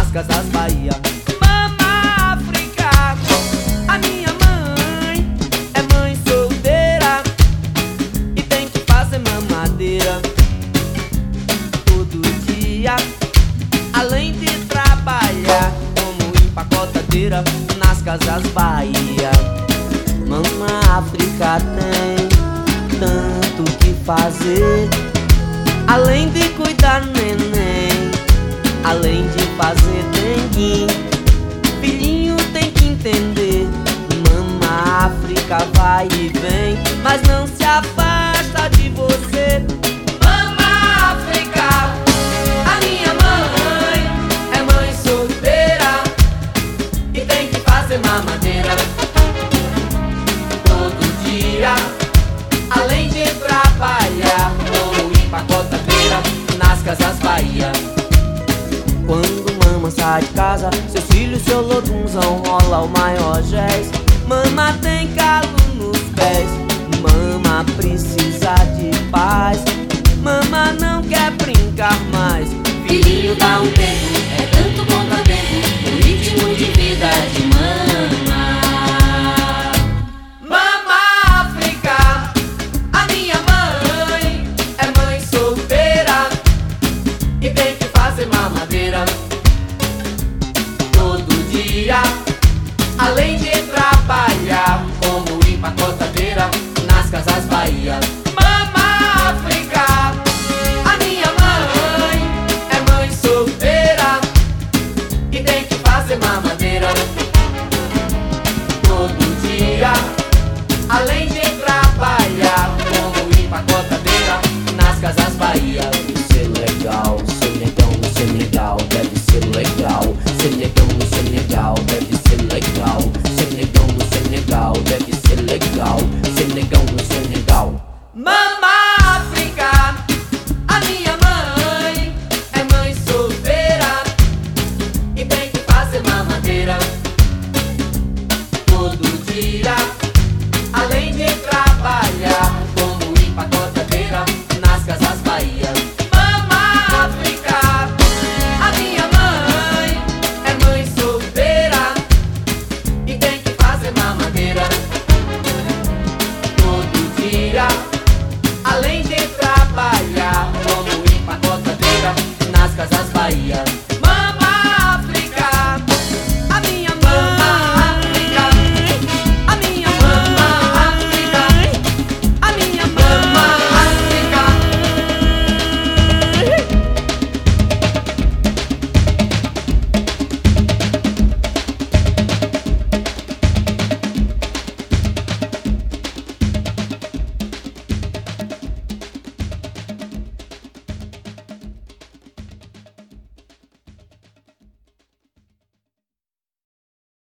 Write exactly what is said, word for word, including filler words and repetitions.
nas casas Bahia. Mama África, a minha mãe é mãe solteira e tem que fazer mamadeira todo dia, além de trabalhar como empacotadeira nas casas Bahia. Mama África tem tanto que fazer, além de cuidar neném, além de fazer dengue. Filhinho tem que entender, Mama África vai e vem, mas não se afasta de você. Mama África, a minha mãe é mãe solteira e tem que fazer mamadeira todo dia, além de trabalhar como empacotadeira nas casas Bahia. Quando mama sai de casa, seus filhos, seu lodunzão rola o maior jazz. Mama tem calo nos pés, mama precisa de paz, mama não quer brincar mais. Filhinho dá um tempo, é tanto quanto a tempo, o ritmo de vida de mama. Mama África, a minha mãe é mãe solteira e tem que fazer mamadeira todo dia, além de trabalhar como empacotadeira nas casas Bahia. Mama África, a minha mãe é mãe solteira e tem que fazer mamadeira todo dia, além de trabalhar como empacotadeira nas casas Bahia. Deve ser legal, Senegão no Senegal, deve ser legal. Senegão no Senegal, deve ser legal. Senegão no Senegal, deve ser legal. Senegão no Senegal. Mama África, a minha mãe é mãe solteira e tem que fazer mamadeira todo dia,